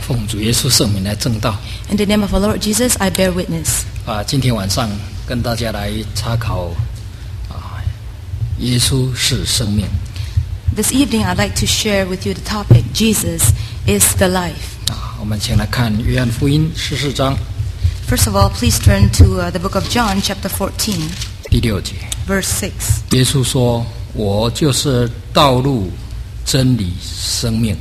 奉主耶稣圣名来证道。 In the name of our Lord Jesus, I bear witness. 今天晚上跟大家来查考耶稣是生命。 This evening, I'd like to share with you the topic, Jesus is the life. 我们请来看约翰福音14章 First of all, please turn to the book of John, chapter 14, 第6节。 verse 6. 耶稣说：“我就是道路、真理、生命。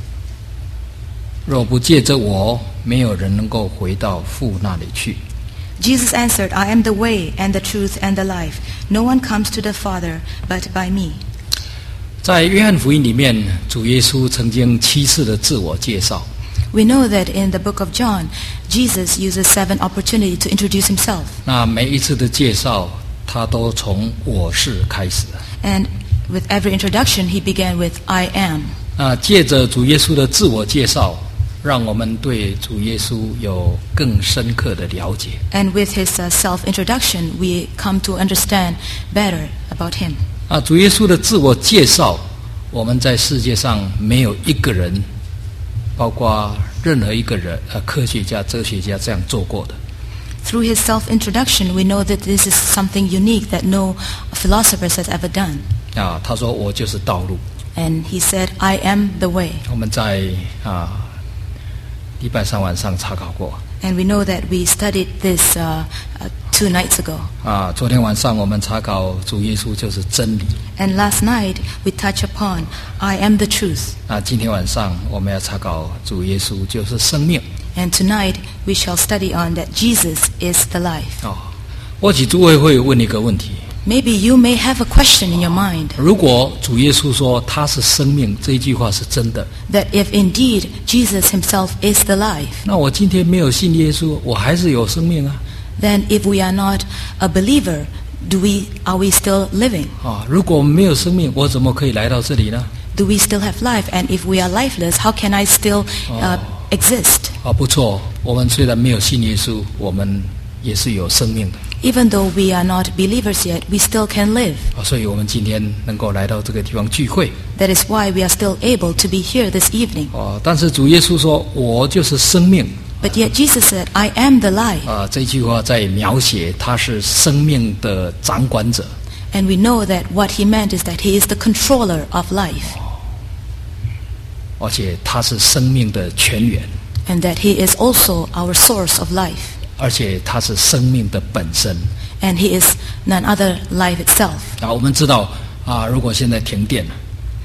若不借着我，没有人能够回到父那里去。” Jesus answered, I am the way and the truth and the life. No one comes to the Father but by me. 在约翰福音里面，主耶稣曾经7次的自我介绍。 We know that in the book of John, Jesus uses 7 opportunities to introduce himself. 那每一次的介绍，他都从我是开始。 And with every introduction, he began with, I am. 借着主耶稣的自我介绍，让我们对主耶稣有更深刻的了解。 And with his self-introduction, we come to understand better about him. 主耶稣的自我介绍，我们在世界上没有一个人，包括任何一个人，科学家、哲学家这样做过的。 Through his self-introduction, we know that this is something unique that no philosopher has ever done. 他说：“我就是道路。” And he said, I am the way. 我们在礼拜3晚上查考过。 And we know that we studied this 2 nights ago. 昨天晚上我们查考主耶稣就是真理。 And last night, we touched upon, I am the truth. 今天晚上我们要查考主耶稣就是生命。 And tonight, we shall study on that Jesus is the life. 或许诸位会问一个问题。 Maybe you may have a question in your mind. 如果主耶稣说他是生命，这一句话是真的， That if indeed Jesus himself is the life, 那我今天没有信耶稣，我还是有生命啊。 then if we are not a believer, are we still living? 如果我们没有生命，我怎么可以来到这里呢？ Do we still have life? And if we are lifeless, how can I still exist? 不错，我们虽然没有信耶稣，我们也是有生命的。 Even though we are not believers yet, we still can live. 所以我们今天能够来到这个地方聚会。 That is why we are still able to be here this evening. 但是主耶稣说：“我就是生命。” But yet Jesus said, I am the life. 这句话在描写他是生命的掌管者。 And we know that what he meant is that he is the controller of life. 而且他是生命的泉源。 And that he is also our source of life. 而且他是生命的本身。 And he is none other life itself. 我们知道如果现在停电了，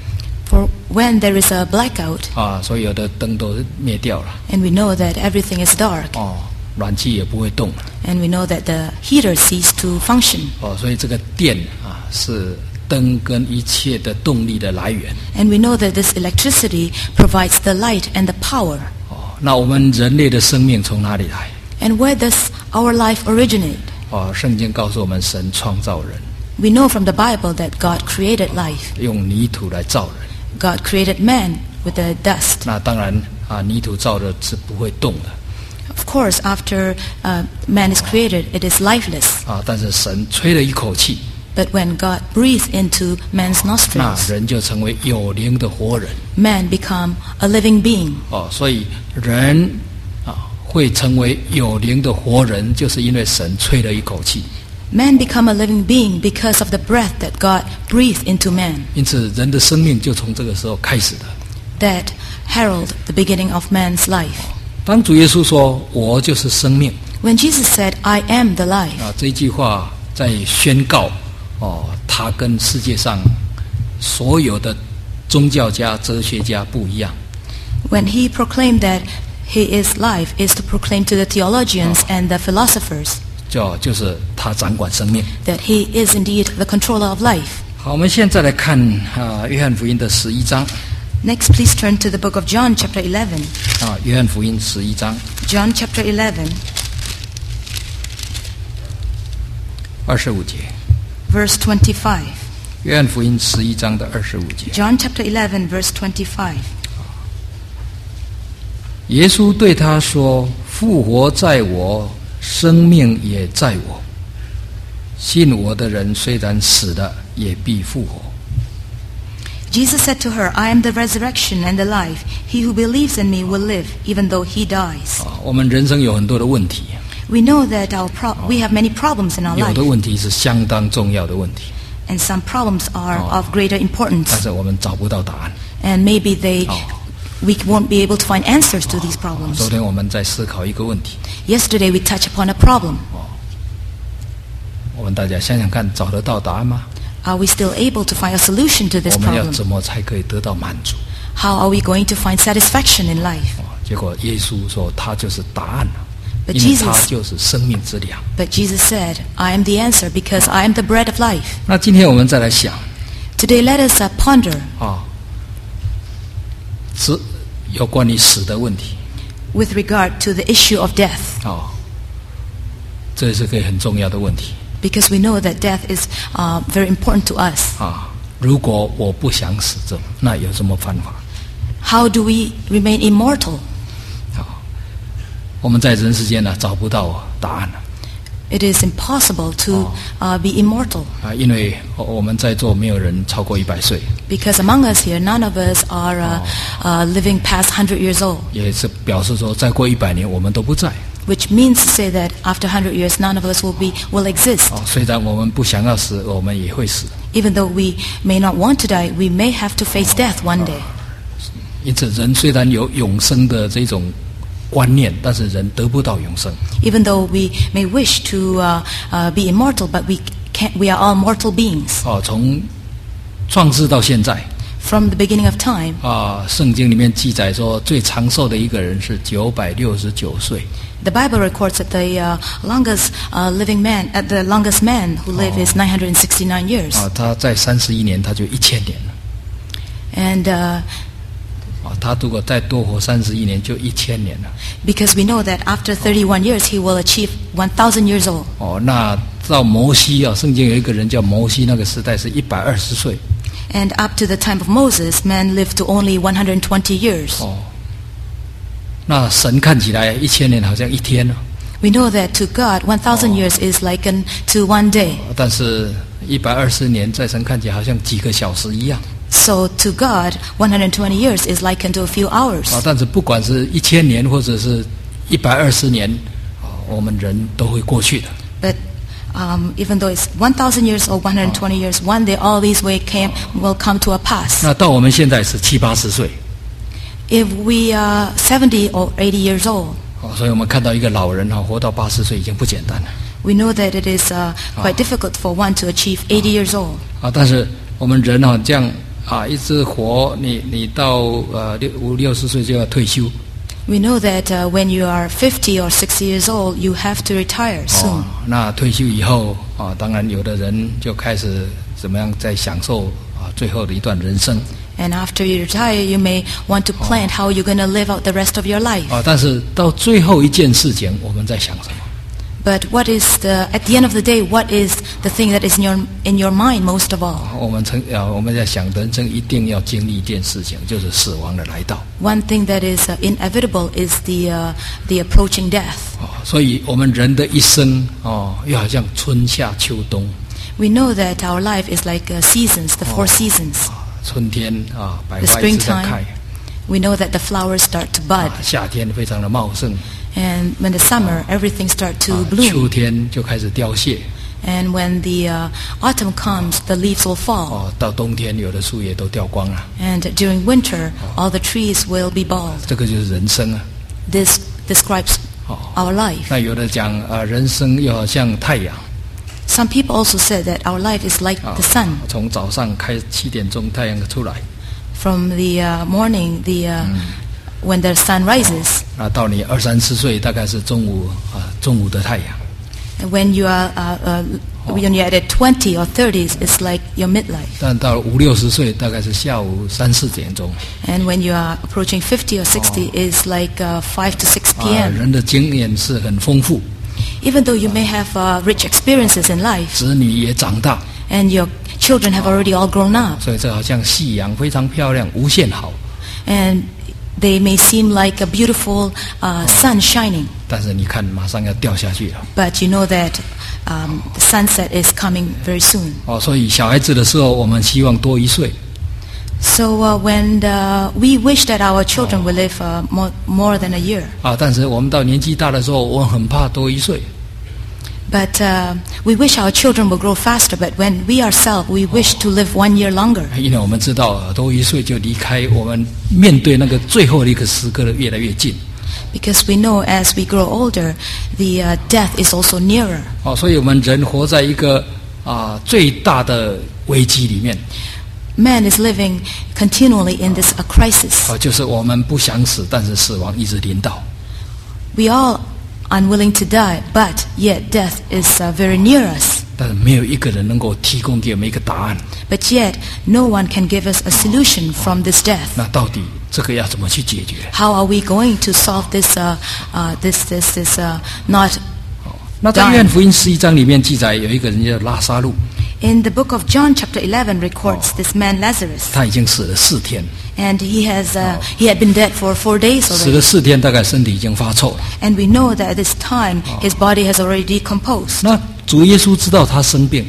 For when there is a blackout, 所有的灯都灭掉了， and we know that everything is dark, 暖气也不会动了， and we know that the heater ceased to function, 所以这个电是灯跟一切的动力的来源。 and we know that this electricity provides the light and the power. 那我们人类的生命从哪里来？ And where does our life originate? 圣经告诉我们，神创造人， We know from the Bible that God created life. 用泥土来造人。 God created man with the dust. 那当然泥土造的是不会动的。 Of course, after man is created, it is lifeless. 但是神吹了一口气， But when God breathed into man's 那 nostrils, 人就成为有灵的活人。 man become a living being. 所以人会成为有灵的活人，就是因为神吹了一口气。 Man become a living being because of the breath that God breathed into man. 因此，人的生命就从这个时候开始的。 That herald the beginning of man's life. 当主耶稣说“我就是生命 When Jesus said, I am the life, ”， 这一句话在宣告他跟世界上所有的宗教家、哲学家不一样。 when he proclaimed that he is life, is to proclaim to the theologians and the philosophers 就是他掌管生命。 that he is indeed the controller of life. 好，我们现在来看约翰福音的11章。 Next, please turn to the book of John, chapter 11. 约翰福音11章 John, chapter 11, 25节。 verse 25. 约翰福音11章的25节。 John, chapter 11, verse 25. 耶稣对他说：“复活在我，生命也在我。信我的人虽然死了，也必复活。” Jesus said to her, I am the resurrection and the life. He who believes in me will live, even though he dies. 我们人生有很多的问题， We know that we have many problems in our 有的 life, 问题是相当重要的问题， and some problems are of greater 但 importance, 是我们找不到答案。 and maybe we won't be able to find answers to these 昨 problems. 天我们在思考一个问题， Yesterday we touched upon a problem. 我们大家想想看，找得到答案吗？ Are we still able to find a solution to this 我们要 problem? 怎么才可以得到满足？ How are we going to find satisfaction in life? 结果耶稣说他就是答案了， But 因为 Jesus- 他就是生命之粮。 But Jesus said, I am the answer because I am the bread of life. 那今天我们再来想 Today let us ponder 有关于死的问题 with regard to the issue of death, 这是个很重要的问题 because we know that death is very important to us. 如果我不想死着，那有什么办法？ How do we remain immortal? 我们在人世间呢找不到答案了 It is impossible to be immortal, 因为我们在座没有人超过100岁， because among us here, none of us are living past 100 years old, 也是表示说再过100年我们都不在。 which means to say that after 100 years, none of us will exist. 虽然我们不想要死，我们也会死。 Even though we may not want to die, we may have to face death one day. 因此，人虽然有永生的这种观念，但是人得不到永生。 Even though we may wish to be immortal, but we are all mortal beings. 从创世到现在， From the beginning of time, 圣经里面记载说，最长寿的一个人是969岁。 the Bible records that the longest living man, the longest man who lived is 969 years. 他在31年他就1000年了。 And 他如果再多活31年，就1000年了。 because we know that after 31 years, he will achieve 1,000 years old. 那到摩西圣经有一个人叫摩西，那个时代是120岁。 And up to the time of Moses, man lived to only 120 years. 那神看起来1000年好像一天了， We know that to God, 1,000 years is likened to one day. 但是120年在神看起来好像几个小时一样。 So to God, 120 years is likened to a few hours. 但是不管是1000年或者是120年，我们人都会过去的。 But even though it's 1,000 years or 120 years, one day all these will come to a pass. 那到我们现在是70、80岁， If we are 70 or 80 years old, 所以我们看到一个老人活到80岁已经不简单了。 we know that it is quite difficult for one to achieve 80 years old. 但是我们人这样一直活，你到50、60岁就要退休。 We know that when you are 50 or 60 years old, you have to retire soon. 那退休以后当然有的人就开始怎么样在享受最后的一段人生。 And after you retire, you may want to plan how you're going to live out the rest of your life. 但是到最后一件事情，我们在想什么？ But at the end of the day, what is the thing that is in your mind most of all? 我们在想人生一定要经历一件事情，就是死亡的来到。 One thing that is inevitable is the approaching death. 所以我们人的一生又好像春夏秋冬。 We know that our life is like seasons, the 4 seasons. 春天百 The 花一直在开。 springtime, we know that the flowers start to bud. 夏天非常的茂盛。 And when the summer, everything starts to 秋 bloom. 天就开始凋谢。 And when the autumn comes, the leaves will fall. 到冬天有的树叶都掉光了。 And during winter, all the trees will be bald. 这个就是人生啊。 This describes our life. 那有的讲人生又好像太阳。 Some people also said that our life is like the sun. 从早上7点钟太阳出来， From the morning, when the sun rises, 到你20、30岁大概是中午的太阳。 and when you are when you're at 20 or 30s, it's like your midlife. 但到50、60岁大概是下午3、4点钟。 And when you are approaching 50 or 60, it's like 5 to 6 p.m. 人的经验是很丰富， Even though you may have rich experiences in life, 子女也长大， and your children have already all grown up, 所以这好像夕阳非常漂亮，无限好。 and they may seem like a beautiful sun shining, 但是你看，马上要掉下去了。 but you know that the sunset is coming very soon. 所以小孩子的时候，我们希望多1岁。 So when we wish that our children will live more than a year, 但是我们到年纪大的时候，我很怕多1岁。 but we wish our children will grow faster. But when we ourselves, we wish to live 1 year longer. 因为我们知道多1岁就离开我们面对那个最后的一个时刻的越来越近。 Because we know as we grow older, the death is also nearer. 所以我们人活在一个最大的危机里面。 Man is living continually in this crisis. 就是我们不想死，但是死亡一直临到。 We all unwilling to die, but yet death is very near us. 但是没有一个人能够提供给我们一个答案。 But yet, no one can give us a solution from this death. 那到底这个要怎么去解决 ？How are we going to solve this? Not. 那在约翰福音11章里面记载，有一个人叫拉撒路。 In the book of John, chapter 11, records this man Lazarus. 他已经死了4天。 And he had been dead for 4 days already. 死了4天，大概身体已经发臭了。 And we know that at this time his body has already decomposed. 那主耶稣知道他生病。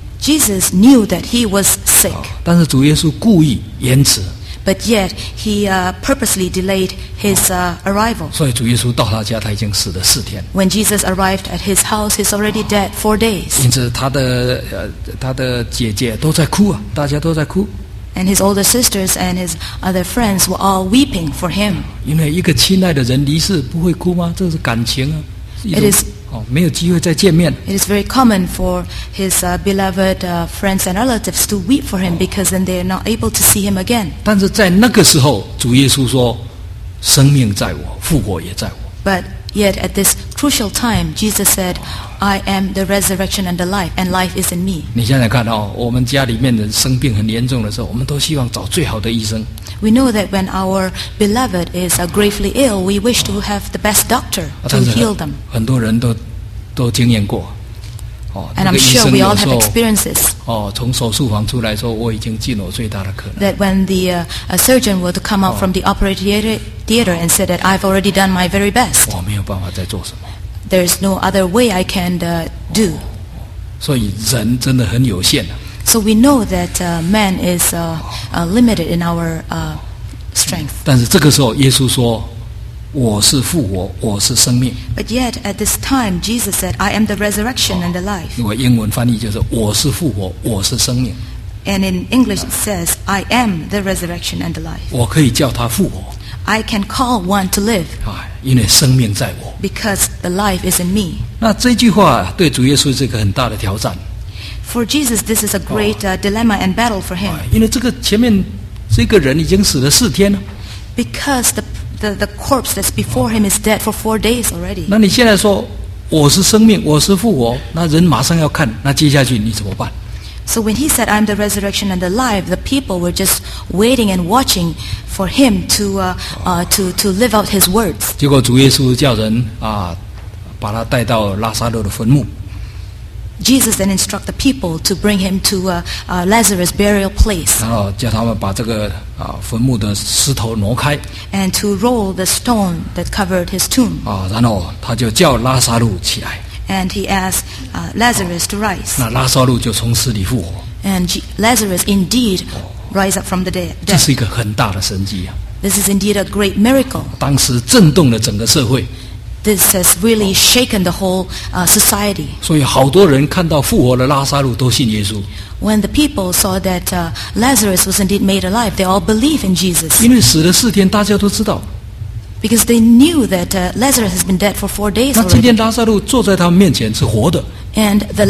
Jesus knew that he was sick. 但是主耶稣故意延迟。 But yet he purposely delayed his arrival. 所以主耶稣到他家，他已经死了4天。 When Jesus arrived at his house, he's already dead 4 days. 因此他的姐姐都在哭啊，大家都在哭。 And his older sisters and his other friends were all weeping for him. 因为一个亲爱的人离世，不会哭吗？这是感情啊。 It is. 没有机会再见面。 It is very common for his beloved friends and relatives to weep for him because then they are not able to see him again. 但是在那个时候，主耶稣说：“生命在我，复活也在我。” But yet at this crucial time, Jesus said, "I am the resurrection and the life, and life is in me." 你想想看我们家里面人生病很严重的时候，我们都希望找最好的医生。 We know that when our beloved is gravely ill, we wish to have the best doctor to heal them. 很多人都经验过。 And I'm sure we all have experiences. 从手术房出来说，我已经尽我最大的可能。 That when the surgeon were to come out from the operating theater and said that I've already done my very best. 我没有办法再做什么。 There is no other way I can do. 所以人真的很有限。 So we know that man is limited in our strength. 但是这个时候，耶稣说：“我是复活，我是生命。” But yet at this time, Jesus said, "I am the resurrection and the life." 如果英文翻译就是“我是复活，我是生命”。 And in English it says, "I am the resurrection and the life." 我可以叫他复活。 I can call one to live. 因为生命在我。 Because the life is in me. 那这句话对主耶稣是一个很大的挑战。 For Jesus, this is a great dilemma and battle for him. 因为这个前面这个人已经死了4天了。 Because the corpse that's before him is dead for 4 days already. 那你现在说我是生命，我是复活，那人马上要看，那接下去你怎么办？ So when he said, "I'm the resurrection and the life," the people were just waiting and watching for him to live out his words. 结果主耶稣叫人把他带到拉撒路的坟墓。 Jesus then instruct the people to bring him to Lazarus' burial place. 然后叫他们把这个坟墓的石头挪开。 And to roll the stone that covered his tomb. 然后他就叫拉撒路起来。 And he asked Lazarus to rise. 那拉撒路就从死里复活。 And Lazarus indeed rise up from the dead. 这是一个很大的神迹啊！ This is indeed a great miracle. 当时震动了整个社会。 This has really shaken the whole society. 所以好多人看到复活的拉撒路都信耶稣。 When the people saw that Lazarus was indeed made alive, they all believed in Jesus. 因为死了4天，大家都知道。 Because they knew that Lazarus has been dead for 4 days 那今天 already. 拉撒路坐在他们面前是活的。 And the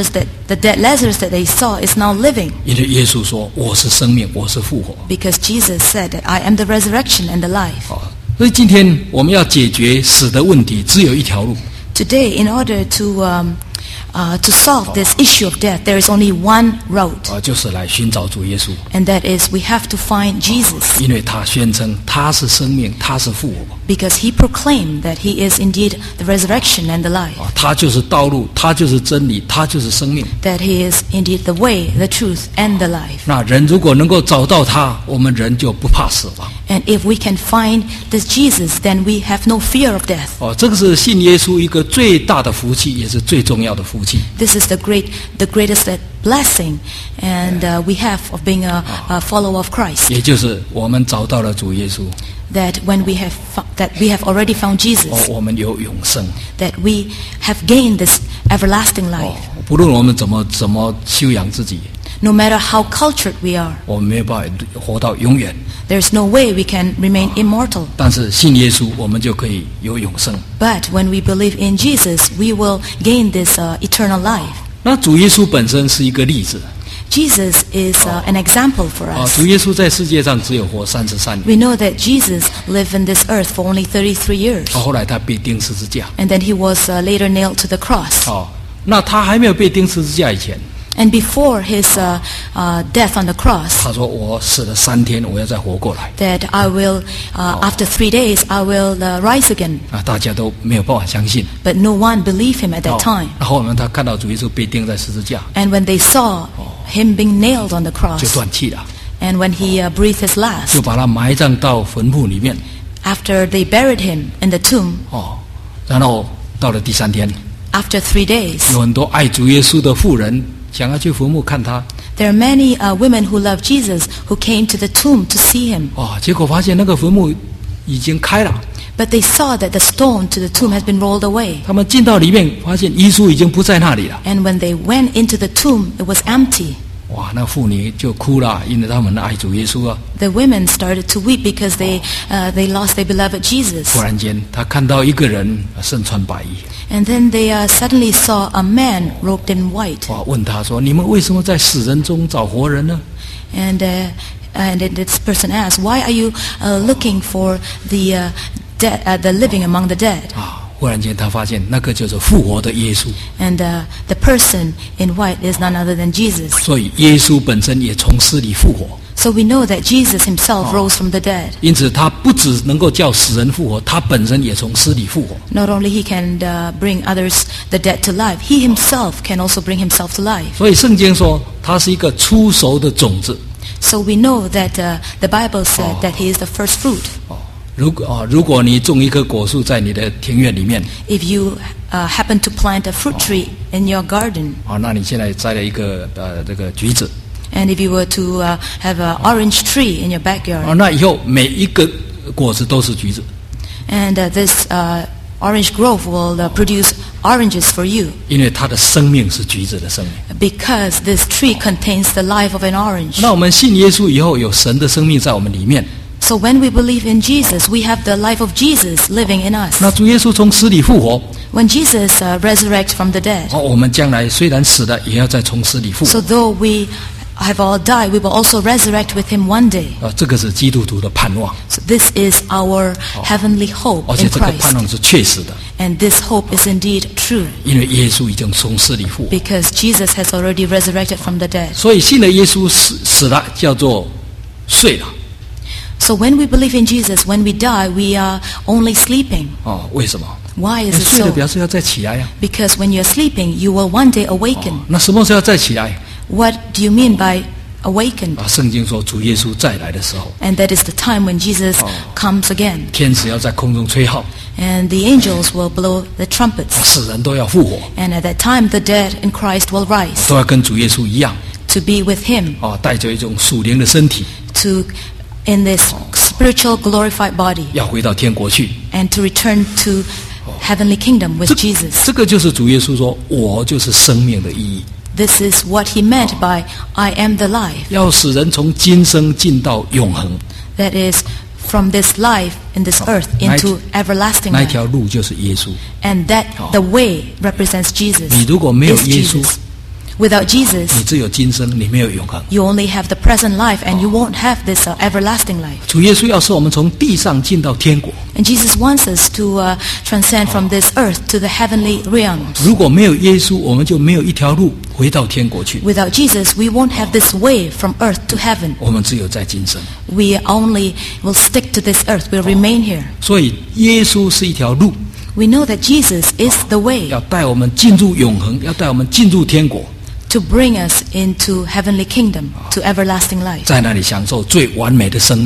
dead Lazarus that they saw is now living. 因为耶稣说：“我是生命，我是复活。” Because Jesus said that I am the resurrection and the life. 所以今天我们要解决死的问题，只有一条路。 Today, in order to solve this issue of death, there is only one route. 就是来寻找主耶稣。 And that is, we have to find Jesus. 因为他宣称他是生命，他是复活。 Because he proclaimed that he is indeed the resurrection and the life. 他就是道路，他就是真理，他就是生命。 That he is indeed the way, the truth, and the life. 那人如果能够找到他，我们人就不怕死亡。 And if we can find this Jesus, then we have no fear of death. 这个是信耶稣一个最大的福气，也是最重要的福气。 This is the greatest blessing, and we have of being a follower of Christ. 也就是我们找到了主耶稣。 That when we have already found Jesus. 我们有永生。 That we have gained this everlasting life. 不论我们怎么修养自己。 No matter how cultured we are. 我们没有办法活到永远。 There's no way we can remain immortal. 但是信耶稣，我们就可以有永生。 But when we believe in Jesus, we will gain this eternal life. 那主耶稣本身是一个例子。 Jesus is an example for us. 主耶稣在世界上只有活33年。 We know that Jesus lived in this earth for only 33 years. 后来他被钉十字架。 And then he was later nailed to the cross. 那他还没有被钉十字架以前。 And before his death on the cross, 他说：“我死了3天，我要再活过来。” That I will, after 3 days, I will rise again. 大家都没有办法相信。 But no one believed him at that time. 后来他看到主耶稣被钉在十字架。 And when they saw him being nailed on the cross, 就断气了。 And when he breathed his last, 就把他埋葬到坟墓里面。 After they buried him in the tomb, 然后到了第3天。 After 3 days, 有很多爱主耶稣的妇人。想要去坟墓看他。 There are many women who love Jesus who came to the tomb to see him. 结果发现那个坟墓已经开了。 But they saw that the stone to the tomb has been rolled away. 他们进到里面，发现耶稣已经不在那里了。 And when they went into the tomb, it was empty. 那妇女就哭了，因为他们爱主耶稣啊。 The women started to weep because they lost their beloved Jesus. 突然间，他看到一个人身穿白衣。 And then they suddenly saw a man robed in white. 问他说：“你们为什么在死人中找活人呢？” And this person asked, "Why are you looking for the living among the dead?" 忽然间，他发现那个就是复活的耶稣。 And the person in white is none other than Jesus. 所以耶稣本身也从死里复活。 So we know that Jesus himself rose from the dead. 因此，他不只能够叫死人复活，他本身也从死里复活。 Not only he can bring others the dead to life, he himself can also bring himself to life. 所以圣经说，他是一个初熟的种子。 So we know that the Bible said that he is the first fruit. 如果你种一棵果树在你的庭院里面 ，If you happen to plant a fruit tree in your garden， 那你现在栽了一个这个橘子 ，and if you were to have an orange tree in your backyard， 那以后每一个果子都是橘子 ，and this orange grove will produce oranges for you， 因为它的生命是橘子的生命 ，because this tree contains the life of an orange。 那我们信耶稣以后，有神的生命在我们里面。 So when we believe in Jesus, we have the life of Jesus living in us. 那主耶稣从死里复活 When Jesus resurrects from the dead, 我们将来虽然死了，也要再从死里复活 so though we have all died, we will also resurrect with him one day. 这个是基督徒的盼望 So this is our heavenly hope 而且 in 这个 Christ. 盼望是确实的 And this hope is indeed true, 因为耶稣已经从死里复活 because Jesus has already resurrected from the dead. 所以信了耶稣死了叫做睡了 So when we believe in Jesus, when we die, we are only sleeping. 为什么 Why is it 睡了 so? 表示要再起来 Because when you're sleeping, you will one day awaken. 那什么时候要再起来 What do you mean by awaken? 圣经说主耶稣再来的时候 And that is the time when Jesus comes again. 天使要在空中吹号 And the angels will blow the trumpets. 死人都要复活 And at that time, the dead in Christ will rise 都要跟主耶稣一样 to be with him, 带着一种属灵的身体 to in this spiritual glorified body, 要回到天国去 and to return to heavenly kingdom with Jesus. 这个就是主耶稣说我就是生命的意义 This is what he meant by I am the life. 要使人从今生进到永恒 That is from this life in this earth into everlasting 那一 life. 条路就是耶稣 And that the way represents Jesus. 你如果没有 is 耶稣 Jesus. Without Jesus, 你只有今生你没有永恒 you only have the present life and you won't have this everlasting life. 主耶稣要使我们从地上进到天国 And Jesus wants us to transcend from this earth to the heavenly realms. 如果没有耶稣我们就没有一条路回到天国去 Without Jesus, we won't have this way from earth to heaven. 我们只有在今生 We only will stick to this earth. We'll remain here. 所以耶稣是一条路 We know that Jesus is the way 要带我们进入永恒要带我们进入天国 to bring us into heavenly kingdom, to everlasting life. 在那里享受最完美的生命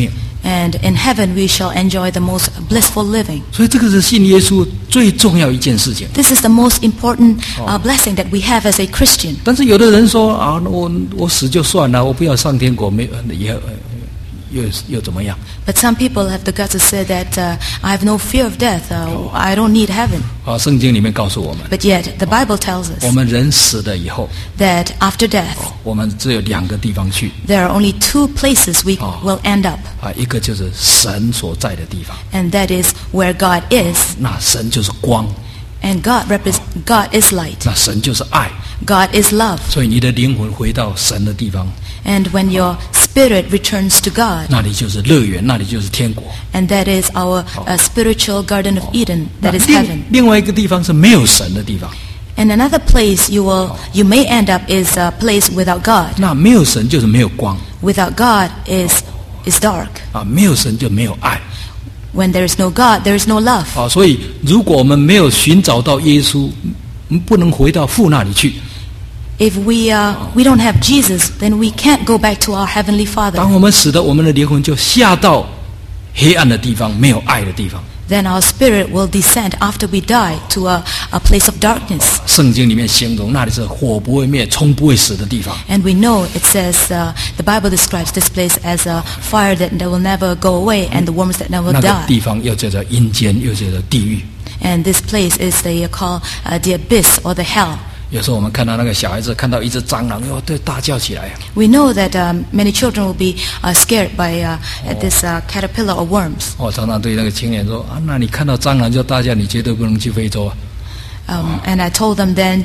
And in heaven we shall enjoy the most blissful living. 所以这个是信耶稣最重要一件事情。 This is the most important blessing that we have as a Christian. 但是有的人说啊，我死就算了，我不要上天国，没又怎么样？ But some people have the guts to say that I have no fear of death. I don't need heaven. 啊，圣经里面告诉我们， But yet the Bible tells 我 us 们人死了以后， that after death 我们只有2个地方去 there are only 2 places we will end up. 啊，一个就是神所在的地方， And that is where God is. 那神就是光， And God is light. 那神就是爱， God is love. 所以你的灵魂回到神的地方， And when your spirit returns to God, 那里就是乐园，那里就是天国。 and that is our spiritual Garden of Eden, 那 that is heaven. 另外一个地方是没有神的地方， And another place you may end up is a place without God. 那没有神就是没有光 Without God is dark. 啊，没有神就没有爱 When there is no God, there is no love. 啊。所以如果我们没有寻找到耶稣，不能回到父那里去。 If we don't have Jesus, then we can't go back to our Heavenly Father. 当我们死的，我们的灵魂就下到黑暗的地方，没有爱的地方。 Then our spirit will descend after we die to a place of darkness. 圣经里面形容那里是火不会灭、虫不会死的地方。 And we know it says, the Bible describes this place as a fire that will never go away and the worms that never 那个 die. 地方又叫做阴间，又叫做地狱。 And this place is called the abyss or the hell. 有时候我们看到那个小孩子看到一只蟑螂，哟，对，大叫起来。 We know that many children will be scared by this caterpillar or worms. 我常常对那个青年说啊，那你看到蟑螂就大叫，你绝对不能去非洲啊。 And I told them then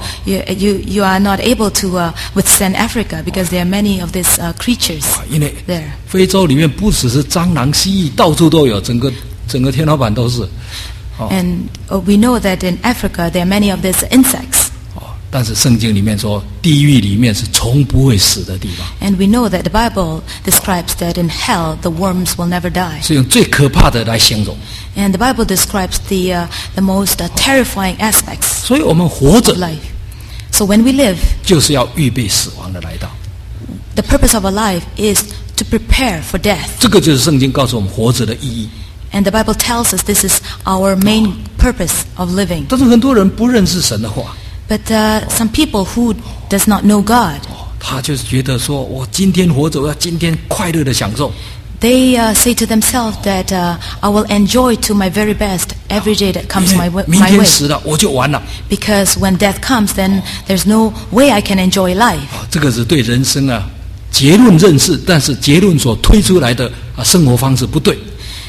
you are not able to withstand Africa because there are many of these creatures 因为 there. 非洲里面不只是蟑螂、蜥蜴，到处都有，整个天花板都是。 And we know that in Africa there are many of these insects. 但是圣经里面说，地狱里面是虫不会死的地方， And we know that the Bible describes that in hell the worms will never die. 是用最可怕的来形容。 And the Bible describes the most terrifying aspects 所以我们活 of 着 life. So when we live, 就是要预备死亡的来到， the purpose of our life is to prepare for death. 这个就是圣经告诉我们活着的意义。 And the Bible tells us this is our main purpose of living. 但是很多人不认识神的话， But some people who does not know God, 他就是觉得说，我今天活着，我要今天快乐的享受。 they say to themselves that I will enjoy to my very best every day that comes 因 my 为明 way. 天死了我就完了。 Because when death comes, then there's no way I can enjoy life. 这个是对人生结论认识，但是结论所推出来的生活方式不对。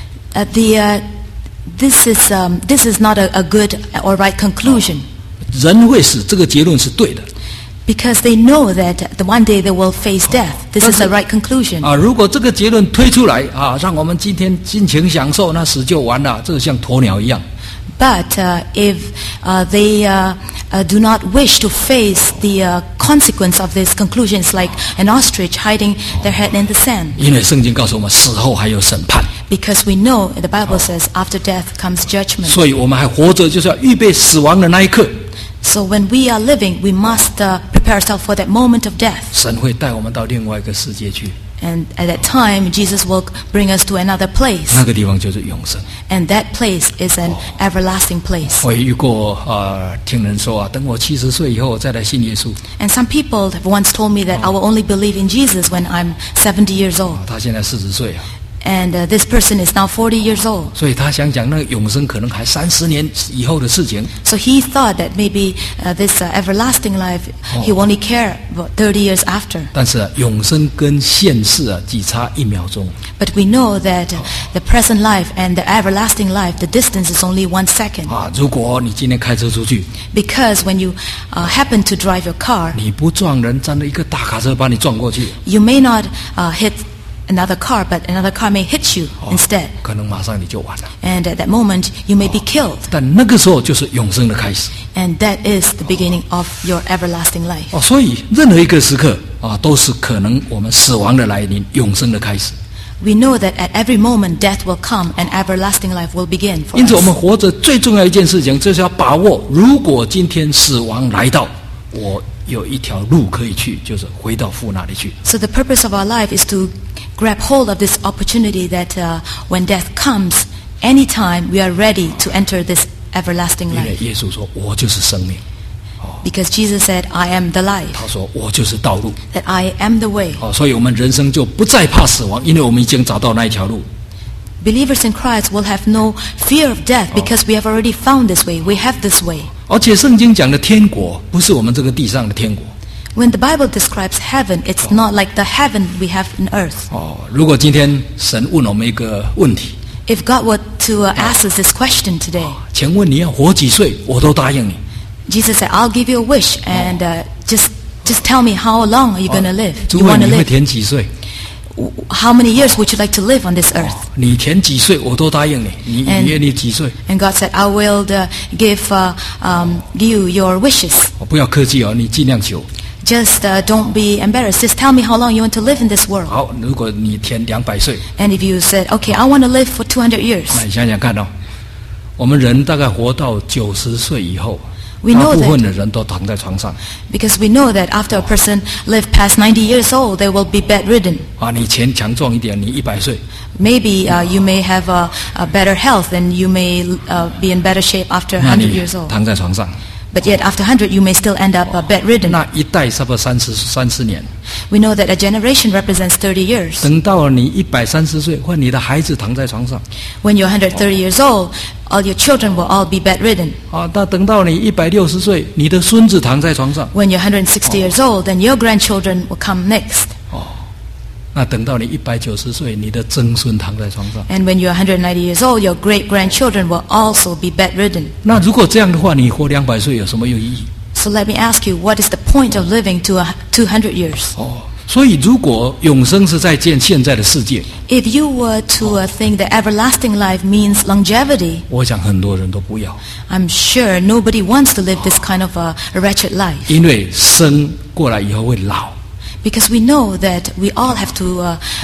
This is not a good or right conclusion. 人会死，这个结论是对的。 Because they know that the one day they will face death. This is the right conclusion. 如果这个结论推出来让我们今天尽情享受，那死就完了，这个像鸵鸟一样。 But if they do not wish to face the consequence of this conclusion, it's like an ostrich hiding their head in the sand. 因为圣经告诉我们，死后还有审判， Because we know the Bible says after death comes judgment. 所以我们还活着，就是要预备死亡的那一刻。 So when we are living, we must prepare ourselves for that moment of death. 神会带我们到另外一个世界去， And at that time, Jesus will bring us to another place. 那个地方就是永生。 And that place is an everlasting place. 我也遇过听人说等我70岁以后我再来信耶稣。 And some people have once told me that I will only believe in Jesus when I'm 70 years old. 他现在40岁 And this person is now 40 years old. 所以他想讲那个永生可能还30年以后的事情。 So he thought that maybe this everlasting life, he will only care about 30 years after. 但是永生跟现世只差1秒钟。 But we know that the present life and the everlasting life, the distance is only 1 second. 如果你今天开车出去， Because when you happen to drive your car, 你不撞人，站着一个大卡车把你撞过去， you may not hit another car, but another car may hit you instead. 可能马上你就完了。 And at that moment, you may be killed. 但那个时候就是永生的开始。 And that is the beginning of your everlasting life. 所以任何一个时刻都是可能我们死亡的来临，永生的开始。 We know that at every moment death will come and everlasting life will begin for 因此，我 us. 们活着最重要一件事情，就是要把握，如果今天死亡来到，我有一条路可以去，就是回到父那里去。 So the purpose of our life is to grab hold of this opportunity that when death comes, anytime we are ready to enter this everlasting 因为 life. 耶稣说我就是生命， Because Jesus said, I am the life, 他说我就是道路， that I am the way. 所以我们人生就不再怕死亡，因为我们已经找到那一条路。 Believers in Christ will have no fear of death because we have already found this way. We have this way. 而且圣经讲的天国不是我们这个地上的天国。 When the Bible describes heaven, it's not like the heaven we have in earth. 如果今天神问我们一个问题， If God were to ask us this question today, 请问你要活几岁，我都答应你。 Jesus said, I'll give you a wish and just tell me how long are you going to live? 诸 You 位 want 你 to 会 live? 填几岁？ How many years would you like to live on this earth? 你填几岁我都答应你。你愿意几岁？ And God said, I will give you your wishes. 不要客气哦，你尽量求。 Just don't be embarrassed. Just tell me how long you want to live in this world. 好，如果你填200岁， And if you said, okay, I want to live for 200 years. 那你想想看哦，我们人大概活到90岁以后， We 大 know 部 that 分的人都躺在床上。 Because we know that after a person live past 90 years old, they will be bedridden. 你钱强壮一点，你100岁， Maybe you may have a better health and you may be in better shape after 那 100 你 years old. 躺在床上， But yet after 100 you may still end up bedridden. 那一代差不多30年。 We know that a generation represents 30 years. 等到你130岁，或你的孩子躺在床上， When you're 130 years old, all your children will all be bedridden. 那等到你160岁，你的孙子躺在床上， When you're 160 years old, then your grandchildren will come next. 那等到你190岁，你的曾孙躺在床上。 And when you're 190 years old, your great-grandchildren will also be bedridden. 那如果这样的话，你活200岁有什么意义？ So let me ask you, what is the point of living to 200 years? 所以如果永生是在现在的世界， If you were to think that everlasting life means longevity, 我想很多人都不要， I'm sure nobody wants to live this kind of a wretched life. 因为生过来以后会老， Because we know that we all have to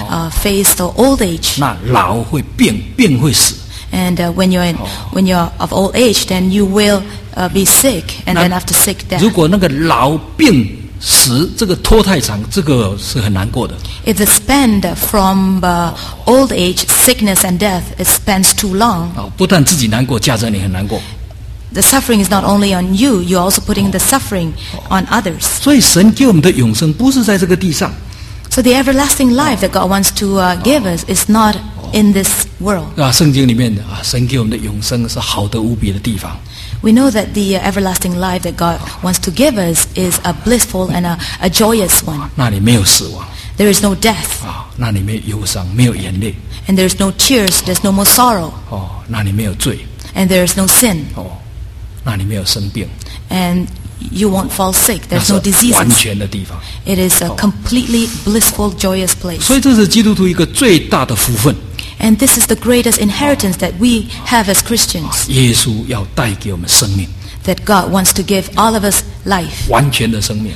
face the old age. 那老会病，病会死。 And when you're of old age, then you will be sick, and then after sick, 如 death. 果那个老病死这个拖太长，这个是很难过的。 If the span from old age, sickness, and death, it spans too long, 不但自己难过，家人也很难过。 the suffering is not only on you, you're also putting the suffering on others. 所以神给我们的永生不是在这个地上， So the everlasting life that God wants to give us is not in this world. 圣经里面神给我们的永生是好得无比的地方。 We know that the everlasting life that God wants to give us is a blissful and a joyous one. 那里没有死亡 There is no death, 那里没有忧伤，没有眼泪 and there is no tears, there's no more sorrow, 那里没有罪 and there is no sin, 那里没有生病， and you won't fall sick. 那 There's no 是完 diseases. 全的地方。 It is a completely blissful, joyous place. 所以这是基督徒一个最大的福分。 And this is the greatest inheritance that we have as Christians, 耶稣要带给我们生命， that God wants to give all of us life, 完全的生命，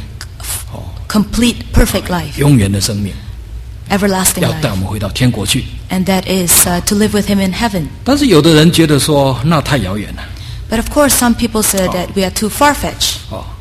complete, perfect life, 永远的生命， everlasting 要带我 life. 们回到天国去。 And that is to live with Him in heaven. 但是有的人觉得说，那太遥远了。 But of course, some people said that we are too far-fetched,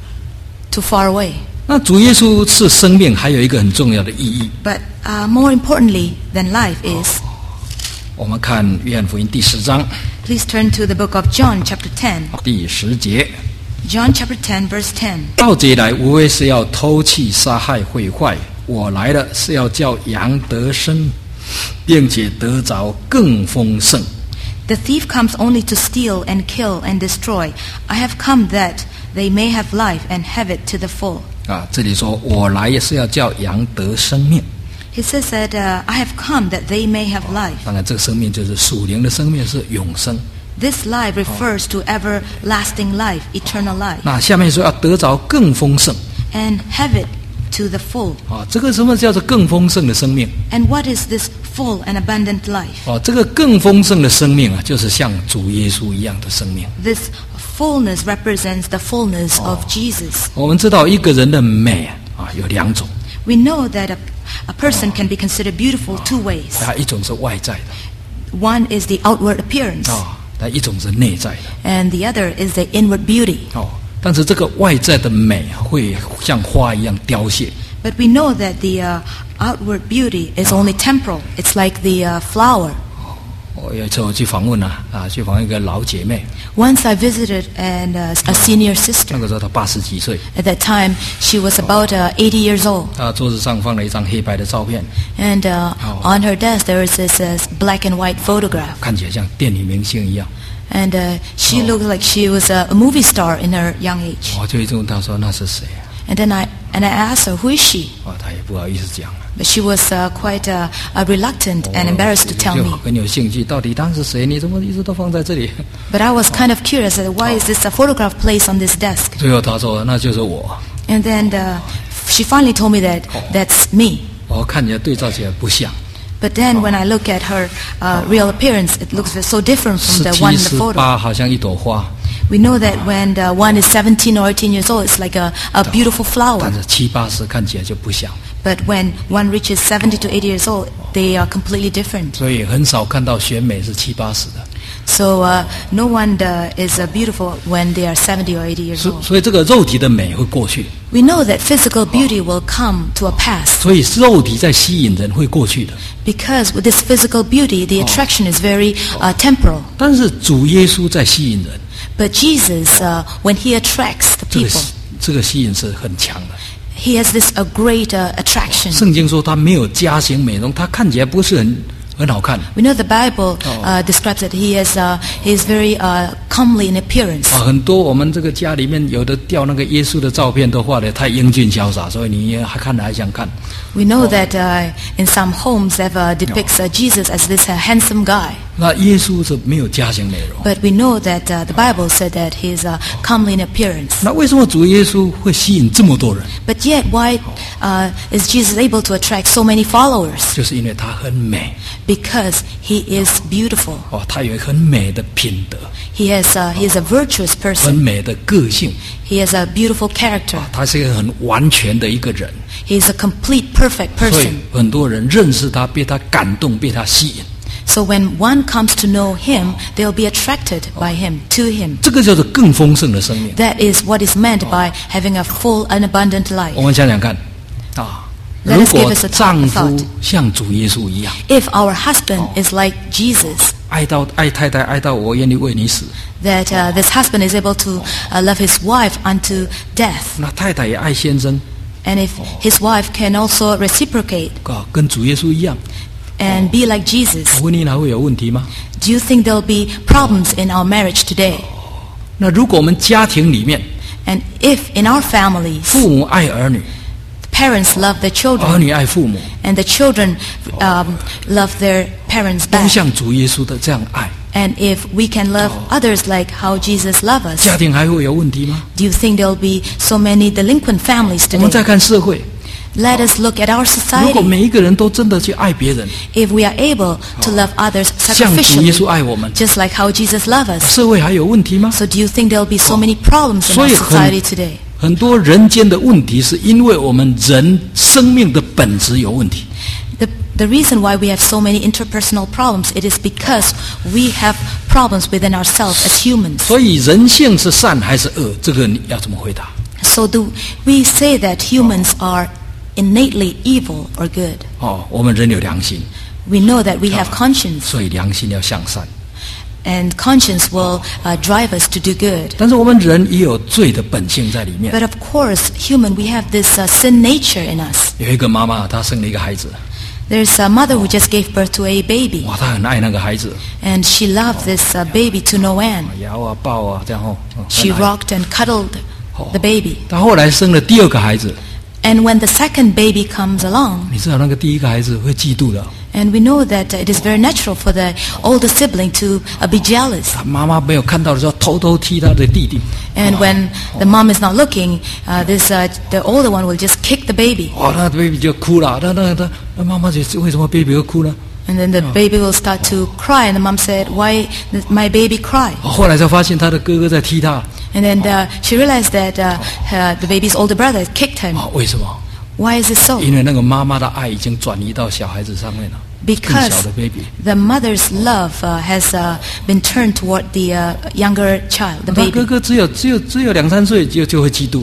too far away. 那主耶稣是生命，还有一个很重要的意义。 But more importantly than life is, 我们看约翰福音第10章 please turn to the book of John, chapter 10. 第10节， John chapter 10, verse 10. 盗贼来，无非是要偷窃、杀害、毁坏。我来了，是要叫羊得生，并且得着更丰盛。 The thief comes only to steal and kill and destroy. I have come that they may have life and have it to the full. 这里说我来也是要叫羊得生命。 He says that I have come that they may have life. 当然，这个生命就是属灵的生命，是永生。 This life refers to everlasting life, eternal life, 那下面说要得着更丰盛 and have it to the full. 这个什么叫做更丰盛的生命 And what is this full and abundant life? 这个更丰盛的生命就是像主耶稣一样的生命。 This fullness represents the fullness of Jesus. 我们知道一个人的美有2种， We know that a person can be considered beautiful two ways. 一种是外在的 One is the outward appearance, 但一种是内在的 and the other is the inward beauty. 但是这个外在的美会像花一样凋谢 But we know that the outward beauty is only temporal. It's like the flower. 我有一次我去访问去访问一个老姐妹， Once I visited a senior 那 sister. 个时候她80几岁， At that time, she was about 80 years old. 她桌子上放了一张黑白的照片， And on her desk, there was this black and white photograph. 看起来像电影明星一样。 And she looked like she was a movie star in her young age. 我就一直问她说那是谁啊？ And then I asked her, who is she? 她也不好意思讲了。 But she was quite reluctant and embarrassed to tell 就 me. 很有兴趣，到底他是谁？你怎么一直都放在这里？ But I was kind of curious, why is this a photograph placed on this desk? 最后她说那就是我。 And then she finally told me that that's me. 我看起来对照起来不像。 But then when I look at her real appearance, it looks so different from the one in the 17、 photo. 18好像一朵花， We know that when one is 17 or 18 years old, it's like a beautiful 但 flower. 是7、80看起来就不像。 But when one reaches 70 to 80 years old, they are completely different. 所以很少看到选美是7、80的。 So no one is beautiful when they are 70 or 80 years old. 所以这个肉体的美会过去， We know that physical beauty will come to a pass 所以肉体在吸引人会过去的。 because with this physical beauty, the attraction is very temporal. 但是主耶稣在吸引人， But Jesus, when he attracts the 这个 people, 这个吸引是很強的。 he has this a great attraction. 聖經說他沒有加型美容，他看起來不是很好看。 We know the Bible describes that he is very comely in appearance. 很多我们这个家里面有的吊那个耶穌的照片都畫得太英俊瀟灑，所以你還看了還想看。 We know that in some homes that depicts Jesus as this handsome guy. 那耶穌是沒有加型美容。 But we know that the Bible said that he is comely in appearance. 那為什麼主耶穌會吸引這麼多人？ But yet, why is Jesus able to attract so many followers? 就是因為他很美， Because he is beautiful. 他有很美的品德， He is a virtuous 很 person. 美的個性， He has a beautiful character. 他是一個很完全的一個人。 He is a complete, perfect 所以 person. 很多人認識他，被他感動，被他吸引。 So when one comes to know him, they'll be attracted by him, to him. 這個叫做更豐盛的生命。 That is what is meant by having a full and abundant life. 我們想想看， Let 如 us give 果 us a 丈 thought. 夫像主耶穌一樣， If our husband is like Jesus, 愛太太愛到我願意為你死， that this husband is able to love his wife unto death, 那太太也愛先生， and if his wife can also reciprocate 跟主耶穌一樣， and be like Jesus, 婚姻還會有問題嗎？ do you think there'll be problems in our marriage today? 那如果我們家庭裡面， And if in our families, 父母愛兒女， parents love their 兒 children, 女愛父母， and the children love their parents 都 back, 像主耶穌的這樣愛， and if we can love others like how Jesus loved us, 家庭還會有問題嗎？ do you think there'll be so many delinquent families 我們再 today? 看社會， Let us look at our 如果 society. 每一個人都真的去愛別人， If we are able to love others 像主耶穌 sacrificially, 愛我們， just like how Jesus loved us, 社會還有問題嗎？ so do you think there'll be so many problems in our 所以 society today? 很多人間的問題是因為我們人生命的本質有問題。 The reason why we have so many interpersonal problems, it is because we have problems within ourselves as humans. 所以人性是善還是惡？這個你要怎麼回答？ So do we say that humans are innately evil or good? 我們人有良心， We know that we have conscience, 所以良心要向善。 and conscience will drive us to do good. 但是我們人也有罪的本性在裡面。 But of course, human, we have this sin nature in us. 有一個媽媽，她生了一個孩子， There's a mother who just gave birth to a baby, 哇，她很愛那個孩子， and she loved this baby to no end. 搖啊抱啊這樣很 She 愛 rocked and cuddled the baby. 她後來生了第二個孩子， And when the second baby comes along, 你知道那個第一個孩子會嫉妒的， and we know that it is very natural for the older sibling to be jealous. 她媽媽沒有看到的時候，偷偷踢她的弟弟， And when the mom is not looking, the older one will just kick the baby. 那 baby 就哭了，那媽媽就為什麼 baby 會哭呢？ And then the baby will start to cry, and the mom said, "Why did my baby cry?" 後來才發現她的哥哥在踢她， And then she realized that the baby's older brother kicked him. 為什麼？ Why is it so? 因為那個媽媽的愛已經轉移到小孩子上面了，更 Because 小的 baby。 the mother's love has been turned toward the younger child, the 他哥 baby. 哥只有2、3歲就會嫉妒了。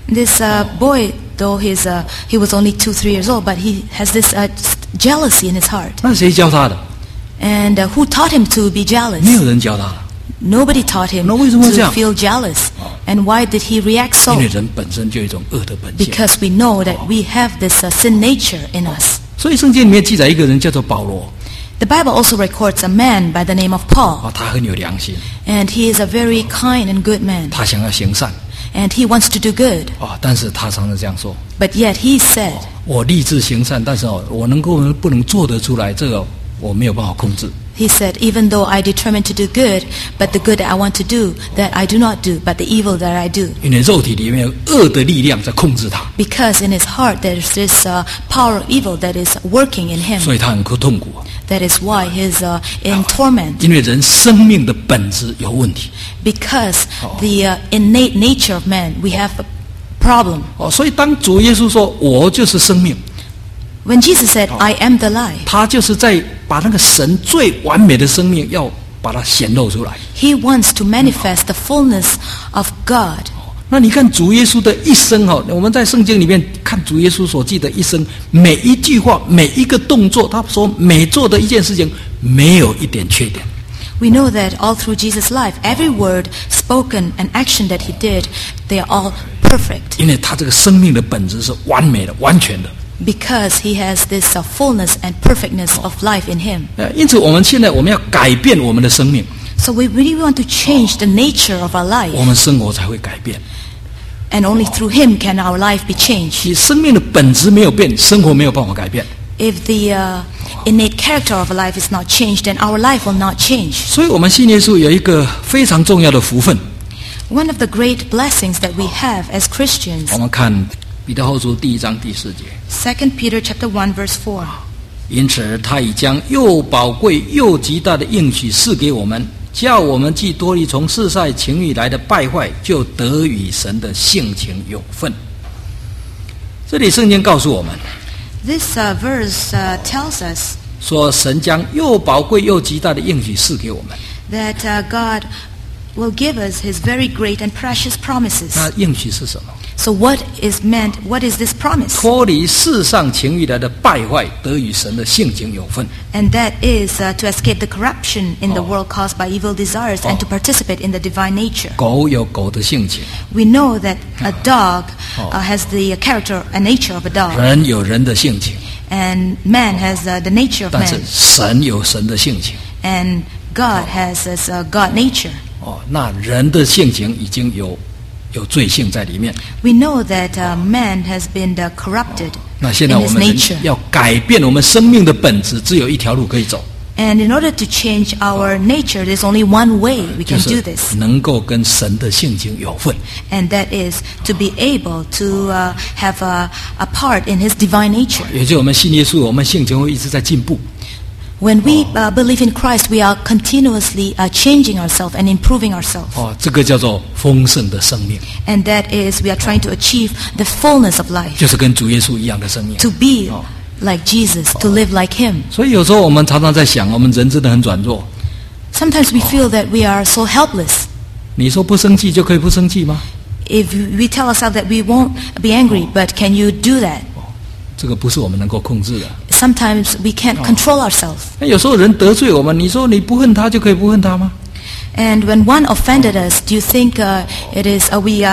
This boy, though he was only 2-3 years old, but he has this jealousy in his heart. 那谁教他的？ And who taught him to be 没 jealous? 有人教他的， Nobody taught him 那为什么这样？ to feel jealous. And why did he react 因 so? 为人本身就有一种恶的本性。 Because we know that we have this sin nature in us. 所以圣经里面记载一个人叫做保罗， The Bible also records a man by the name of Paul. 他很有良心， And he is a very kind and good man. 他想要行善， And he wants to do good. 但是他常常这样说： But yet he said, 我立志行善，但是我不能做得出来，这个我没有办法控制。 he said, even though I determined to do good, but the good that I want to do, that I do not do, but the evil that I do. 因为肉体里面有恶的力量在控制他， Because in his heart there's this power of evil that is working in him. 所以他很痛苦。 That is why he's in torment. 因为人生命的本质有问题， Because the innate nature of man, we have a problem. 所以当主耶稣说我就是生命， When Jesus said, I am the life, 他就是在把那个神最完美的生命要把它显露出来。 he wants to manifest the fullness of God. 那你看主耶稣的一生我们在圣经里面看主耶稣所记的一生，每一句话每一个动作，他所每做的一件事情没有一点缺点。 We know that all through Jesus' life, every word spoken and action that he did, they are all perfect. 因为他这个生命的本质是完美的完全的。 Because he has this fullness and perfectness of life in him. 因此我们现在我们要改变我们的生命， So we really want to change the nature of our 我 life. 们生活才会改变。 And only through him can our life be changed. 你生命的本质没有变，生活没有办法改变。 If the innate character of a life is not changed, then our life will not change. 所以我们信耶稣有一个非常重要的福分。 One of the great blessings that we have as Christians, 我们看彼得后书第1章第4节， 2 Peter chapter 1 verse 4. 因此他已将又宝贵又极大的应许赐给我们，叫我们既脱离从世上情欲来的败坏，就得与神的性情有份。这里圣经告诉我们， This verse tells us 说神将又宝贵又极大的应许赐给我们。 that God will give us his very great and precious promises. 那应许是什么？ So what is this promise? 脱离世上情欲来的败坏，得与神的性情有份。 And that is to escape the corruption in the world caused by evil desires and to participate in the divine nature. 狗有狗的性情， We know that a dog has the character and nature of a dog, 人有人的性情， and man has the nature of 但是 man, 神有神的性情。 and God has his God nature. 那人的性情已经有罪性在里面。 We know that man has been corrupted 那现在 in 我 his 们人 nature. 要改变我们生命的本质，只有一条路可以走， And in order to change our nature, there's only one way we 就 can 是 do this, 能够跟神的性情有份。 and that is to be able to have a part in his divine nature. 也就是我们信耶稣，我们性情会一直在进步。 When we believe in Christ, we are continuously changing ourselves and improving ourselves. 这个叫做丰盛的生命， And that is, we are trying to achieve the fullness of life, 就是跟主耶稣一样的生命。 to be like Jesus, to live like him. 所以有时候我们常常在想，我们人真的很软弱。 Sometimes we feel that we are so helpless. 你说不生气就可以不生气吗？ If we tell ourselves that we won't be angry, but can you do that? 这个不是我们能够控制的。 Sometimes we can't control ourselves. 那有时候人得罪我们，你说你不恨他就可以不恨他吗？ And when one offended us, do you think it is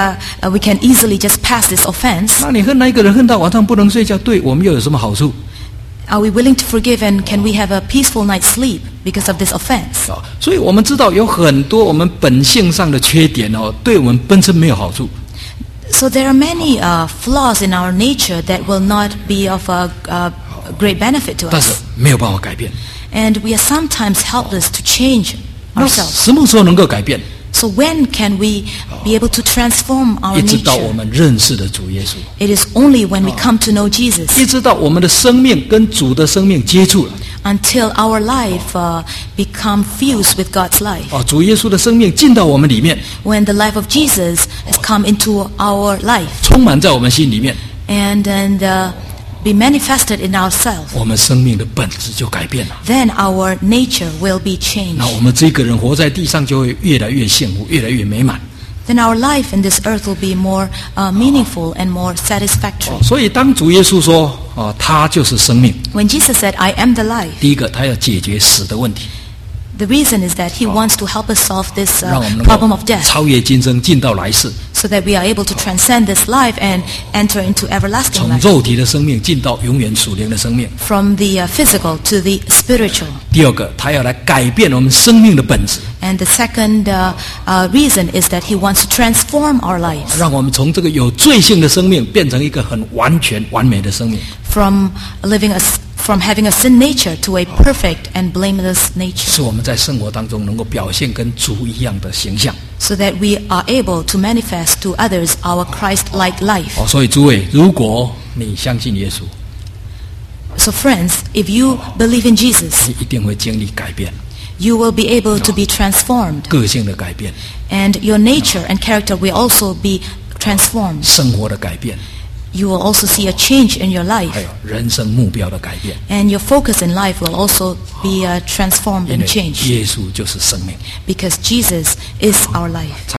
we can easily just pass this offense? 那你恨那一个人恨到晚上不能睡觉，对我们又有什么好处？ Are we willing to forgive, and can we have a peaceful night's sleep because of this offense? 所以我们知道有很多我们本性上的缺点对我们本身没有好处。 So there are many flaws in our nature that will not be of great benefit to 但是 us. 没有办法改变。 And we are sometimes helpless to change 那 ourselves. 什么时候能够改变？ So when can we be able to transform our 一直到我 nature? 们认识了主耶稣， It is only when we come to know Jesus, 一直到我们的生命跟主的生命接触了。 until our life become fused with God's life. 主耶稣的生命进到我们里面， When the life of Jesus has come into our life 充满在我们心里面， and be manifested in ourselves, 我们生命的本质就改变了。 then our nature will be changed. 那我们这个人活在地上就会越来越幸福，越来越美满。 then our life in this earth will be more meaningful and more satisfactory. 所以当主耶稣说他就是生命， When Jesus said, I am the life, 第一个他要解决死的问题， the reason is that he wants to help us solve this 让我们能 problem 够 of death, 超越今生进到来世， so that we are able to transcend this life and enter into everlasting 从 life. 肉体的生命进到永远属灵的生命。 From the physical to the spiritual. 第二个，他要来改变我们生命的本质， And the second reason is that he wants to transform our lives 让我们从这个有罪性的生命变成一个很完全完美的生命。 from having a sin nature to a perfect and blameless nature, 是我们在生活当中能够表现跟主一样的形象。 so that we are able to manifest to others our Christ-like life. 所以诸位，如果你相信耶稣， So friends, if you believe in Jesus, 你一定会经历改变， you will be able to be transformed, 个性的改变， and your nature and character will also be transformed. 生活的改变， You will also see a change in your 还 life, 有人生目标的改变。 and your focus in life will also be transformed 因 and 为 changed, 耶稣就是生命。 because Jesus is our life.